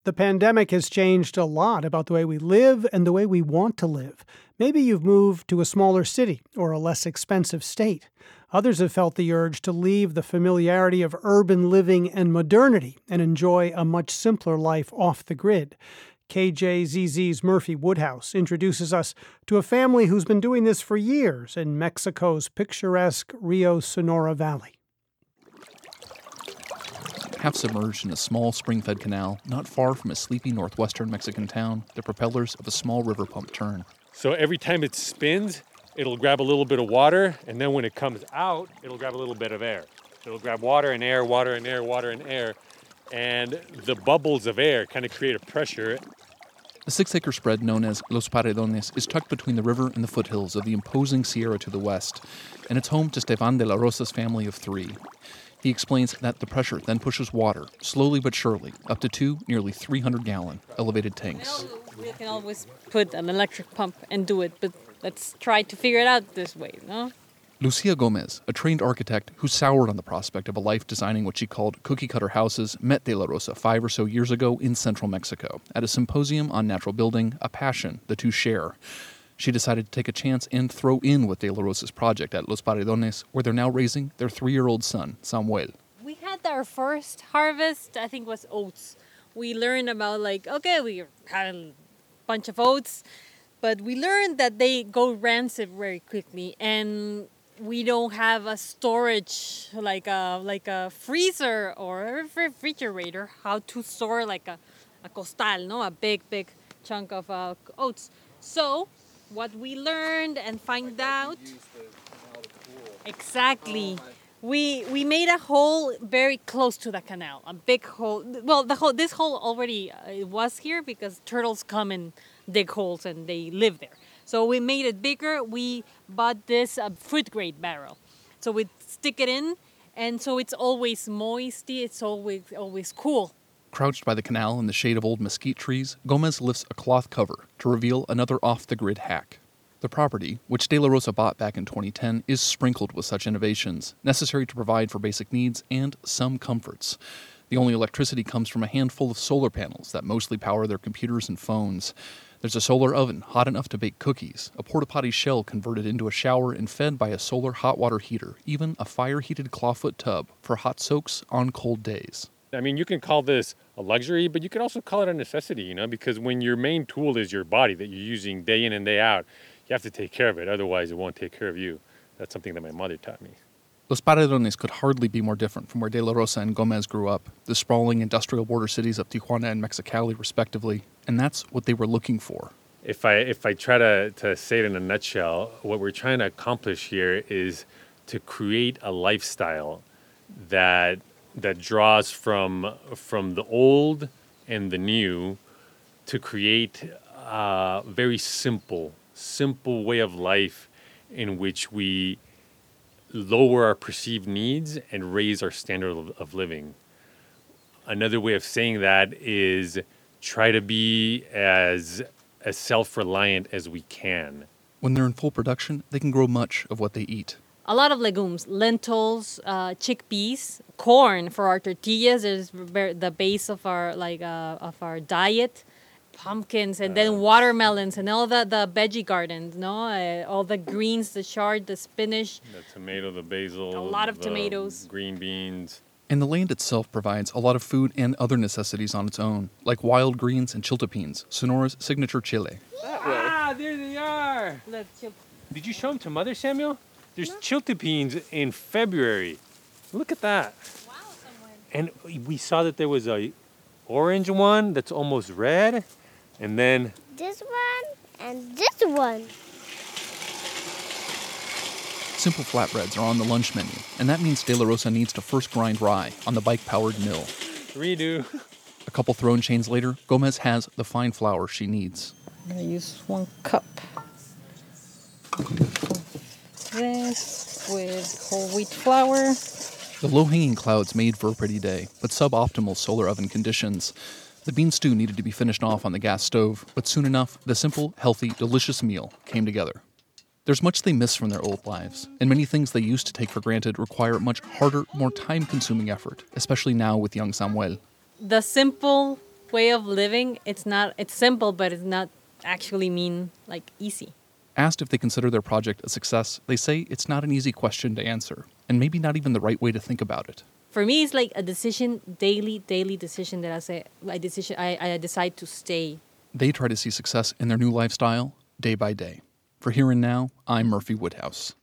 The pandemic has changed a lot about the way we live and the way we want to live. Maybe you've moved to a smaller city or a less expensive state. Others have felt the urge to leave the familiarity of urban living and modernity and enjoy a much simpler life off the grid. KJZZ's Murphy Woodhouse introduces us to a family who's been doing this for years in Mexico's picturesque Rio Sonora Valley. Half submerged in a small spring-fed canal, not far from a sleepy northwestern Mexican town, the propellers of a small river pump turn. So every time it spins, it'll grab a little bit of water, and then when it comes out, it'll grab a little bit of air. So it'll grab water and air, water and air, water and air, and the bubbles of air kind of create a pressure. The 6-acre spread known as Los Paredones is tucked between the river and the foothills of the imposing Sierra to the west, and it's home to Esteban de la Rosa's family of 3. He explains that the pressure then pushes water, slowly but surely, up to 2 nearly 300-gallon elevated tanks. We can always put an electric pump and do it, but let's try to figure it out this way, no? Lucia Gomez, a trained architect who soured on the prospect of a life designing what she called cookie-cutter houses, met De La Rosa 5 or so years ago in central Mexico at a symposium on natural building, a passion the two share. She decided to take a chance and throw in with De La Rosa's project at Los Paredones, where they're now raising their 3-year-old son, Samuel. We had our first harvest, I think was oats. We learned about we had a bunch of oats, but we learned that they go rancid very quickly, and we don't have a storage like a freezer or a refrigerator, how to store like a costal, no, a big chunk of oats. So what we learned and find out exactly. We made a hole very close to the canal, a big hole. Well, this hole already was here because turtles come and dig holes and they live there. So we made it bigger. We bought this food grade barrel, so we stick it in, and so it's always moisty. It's always cool. Crouched by the canal in the shade of old mesquite trees, Gomez lifts a cloth cover to reveal another off-the-grid hack. The property, which De La Rosa bought back in 2010, is sprinkled with such innovations, necessary to provide for basic needs and some comforts. The only electricity comes from a handful of solar panels that mostly power their computers and phones. There's a solar oven hot enough to bake cookies, a porta-potty shell converted into a shower and fed by a solar hot water heater, even a fire-heated clawfoot tub for hot soaks on cold days. I mean, you can call this a luxury, but you can also call it a necessity, because when your main tool is your body that you're using day in and day out, you have to take care of it. Otherwise, it won't take care of you. That's something that my mother taught me. Los Paredones could hardly be more different from where De La Rosa and Gomez grew up, the sprawling industrial border cities of Tijuana and Mexicali, respectively, and that's what they were looking for. If I try to say it in a nutshell, what we're trying to accomplish here is to create a lifestyle that draws from the old and the new to create a very simple way of life in which we lower our perceived needs and raise our standard of living. Another way of saying that is try to be as self-reliant as we can. When they're in full production, they can grow much of what they eat. A lot of legumes, lentils, chickpeas, corn for our tortillas is the base of our diet. Pumpkins and then watermelons and all the veggie gardens, all the greens, the chard, the spinach. The tomato, the basil. A lot of tomatoes. Green beans. And the land itself provides a lot of food and other necessities on its own, like wild greens and chiltepines, Sonora's signature chile. Ah, there they are. Did you show them to Mother, Samuel? There's chiltepines in February. Look at that. Wow, someone. And we saw that there was a orange one that's almost red, and then this one and this one. Simple flatbreads are on the lunch menu, and that means De La Rosa needs to first grind rye on the bike-powered mill. Redo. A couple thrown chains later, Gomez has the fine flour she needs. I'm going to use 1 cup. This with whole wheat flour. The low-hanging clouds made for a pretty day, but suboptimal solar oven conditions. The bean stew needed to be finished off on the gas stove, but soon enough, the simple, healthy, delicious meal came together. There's much they miss from their old lives, and many things they used to take for granted require much harder, more time-consuming effort, especially now with young Samuel. The simple way of living. It's simple, but it's not actually mean like easy. Asked if they consider their project a success, they say it's not an easy question to answer, and maybe not even the right way to think about it. For me, it's like a decision, daily decision that I decide to stay. They try to see success in their new lifestyle day by day. For Here and Now, I'm Murphy Woodhouse.